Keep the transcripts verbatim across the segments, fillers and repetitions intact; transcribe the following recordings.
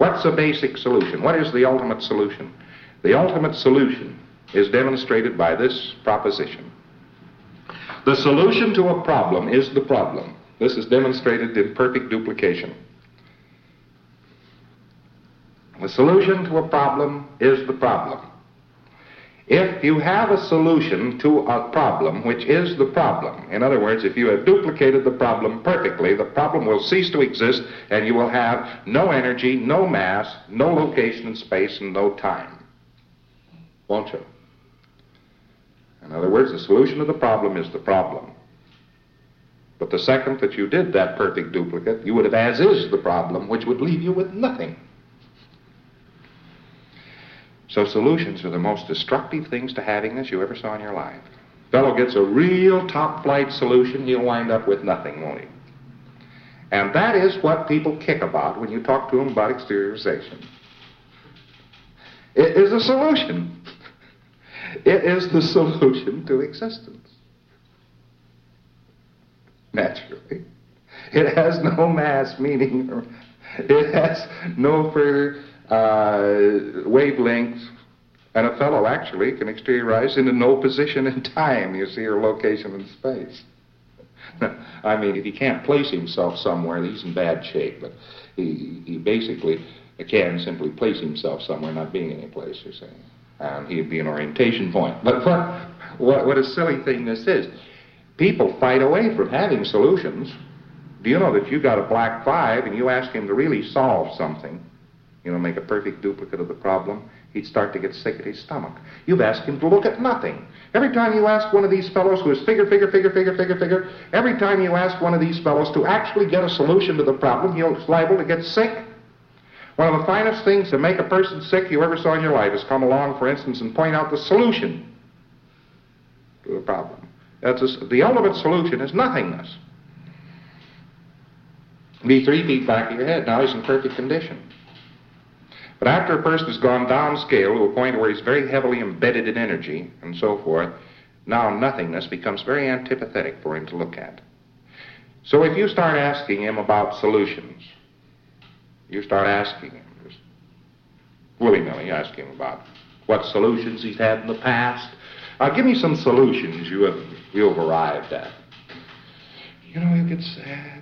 What's the basic solution? What is the ultimate solution? The ultimate solution is demonstrated by this proposition. The solution to a problem is the problem. This is demonstrated in perfect duplication. The solution to a problem is the problem. If you have a solution to a problem, which is the problem, in other words, if you have duplicated the problem perfectly, the problem will cease to exist, and you will have no energy, no mass, no location in space, and no time. Won't you? In other words, the solution to the problem is the problem. But the second that you did that perfect duplicate, you would have as is the problem, which would leave you with nothing. So solutions are the most destructive things to happiness you ever saw in your life. Fellow gets a real top-flight solution, he'll wind up with nothing, won't he? And that is what people kick about when you talk to them about exteriorization. It is a solution. It is the solution to existence. Naturally. It has no mass, meaning it has no further uh, wavelengths, and a fellow actually can exteriorize into no position in time, you see, or location in space. I mean, if he can't place himself somewhere, he's in bad shape, but he, he basically can simply place himself somewhere, not being any place, you see. And he'd be an orientation point. But what, what, what a silly thing this is. People fight away from having solutions. Do you know that you got a black five and you ask him to really solve something, you know, make a perfect duplicate of the problem, he'd start to get sick at his stomach. You've asked him to look at nothing. Every time you ask one of these fellows who is figure, figure, figure, figure, figure, figure, every time you ask one of these fellows to actually get a solution to the problem, he's liable to get sick. One of the finest things to make a person sick you ever saw in your life is come along, for instance, and point out the solution to the problem. That's a, the ultimate solution is nothingness. Be three feet back of your head. Now he's in perfect condition. But after a person has gone downscale to a point where he's very heavily embedded in energy and so forth, now nothingness becomes very antipathetic for him to look at. So if you start asking him about solutions, you start asking him, just willy-nilly ask him about what solutions he's had in the past. Uh, give me some solutions you have, you have arrived at. You know, he'll get sad.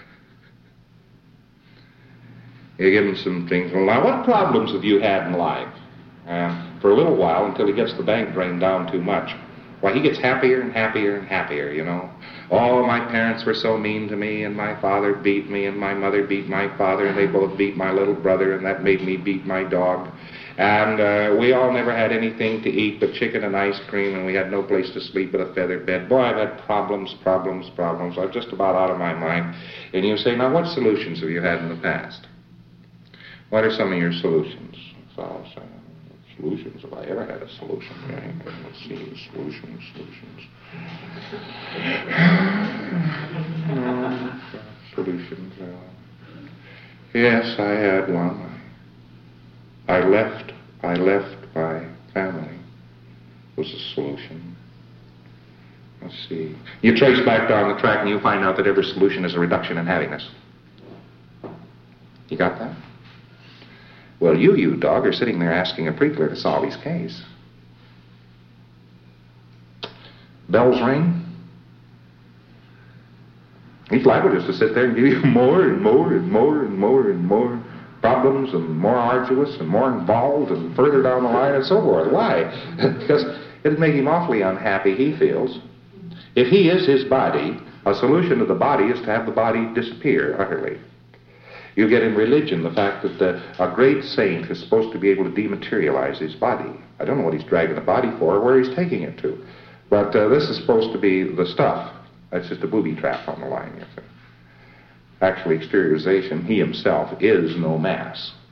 You give him some things. Well, now, what problems have you had in life? Uh, for a little while, until he gets the bank drained down too much. Why, he gets happier and happier and happier, you know. Oh, my parents were so mean to me, and my father beat me, and my mother beat my father, and they both beat my little brother, and that made me beat my dog. And uh, we all never had anything to eat but chicken and ice cream, and we had no place to sleep but a feather bed. Boy, I've had problems, problems, problems. I'm just about out of my mind. And you say, now, what solutions have you had in the past? What are some of your solutions? So I'll say, solutions? Have I ever had a solution? Yeah, let's see, solutions, solutions. uh, solutions. Uh, yes, I had one. I left, I left my family was a solution. Let's see. You trace back down the track and you find out that every solution is a reduction in happiness. You got that? Well, you, you dog, are sitting there asking a preacher to solve his case. Bells ring. He's liable just to sit there and give you more and more and more and more and more problems and more arduous and more involved and further down the line and so forth. Why? Because it'd make him awfully unhappy, he feels. If he is his body, a solution to the body is to have the body disappear utterly. You get in religion the fact that the, a great saint is supposed to be able to dematerialize his body. I don't know what he's dragging the body for or where he's taking it to. But uh, this is supposed to be the stuff. That's just a booby trap on the line, you see. Actually, exteriorization, he himself is no mass.